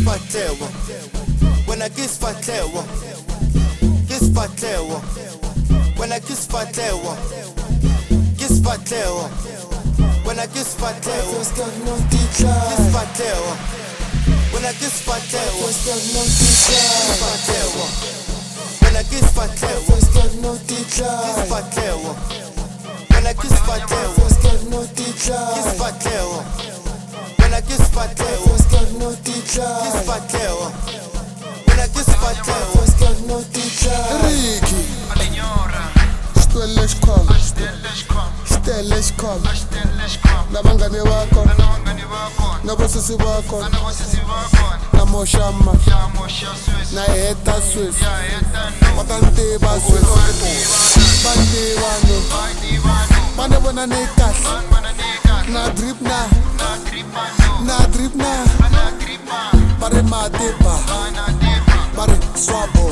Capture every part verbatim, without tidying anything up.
Kisfatlewa, when I kisfatlewa, Kisfatlewa, when I kisfatlewa, Kisfatlewa, when I kisfatlewa, Kisfatlewa, when I kisfatlewa, Kisfatlewa, when I kisfatlewa, Kisfatlewa, when I kisfatlewa, Kisfatlewa, when I kisfatlewa, Kisfatlewa, when I kisfatlewa, Ricky, stelle xkhoma, stelle xkhoma, nabangani bakho, nabosisi bakho, namoshama, na heta Swiss, watanti ba Swiss, banti bano, bane bona nekahle, na drip na, na drip na, bare matiba, bare swabo.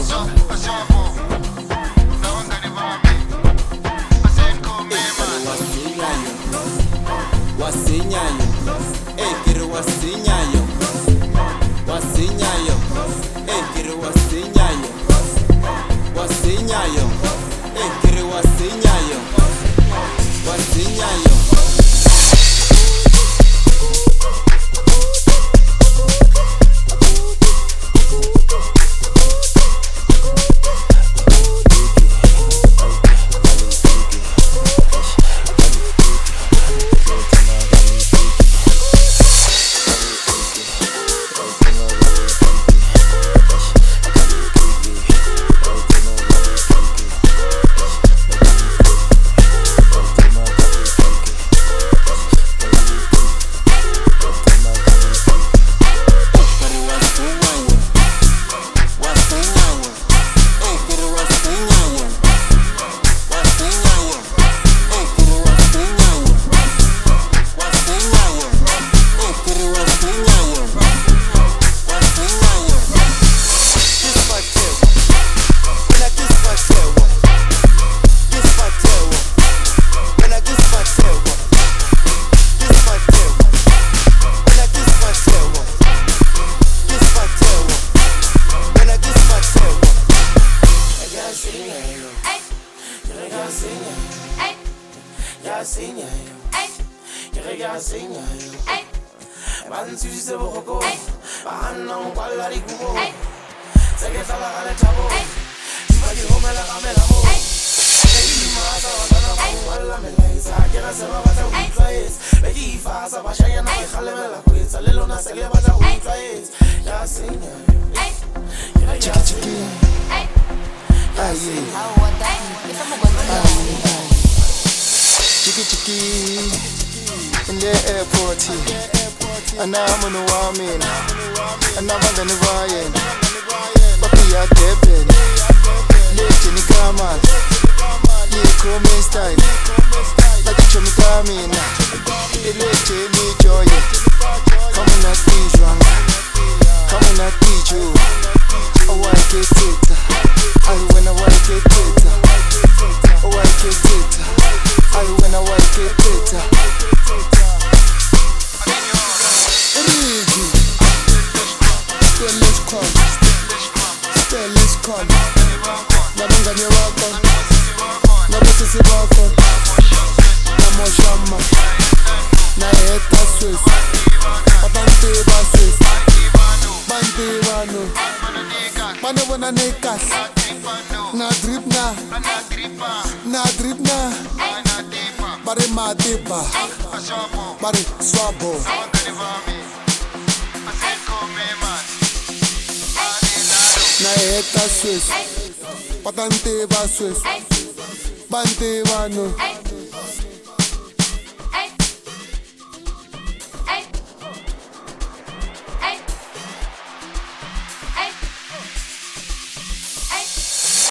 Wasinyayo, eh kiri wasinyayo, wasinyayo, eh kiri wasinyayo, wasinyayo, eh kiri wasinyayo, wasinyayo. Chiki chiki in the airport, and I'm on the woman, and I'm on the Ryan. Papi ya tepen, late ni kama, ye chrome style, like you me coming, late ni joy, come on and teach you, come on and teach you, oh I get it, I when I like it, oh I get it. I when I like it, it. Ricky, stelle xkhoma, stelle xkhoma, nabangani bakho, nabosisi bakho, namoshama, na heta Swiss, watanti ba Swiss, banti bano, bane bona nekahle, na drip na, na drip na. Bare matiba, bare swabo. Na heta Swiss, watanti ba Swiss, banti bano.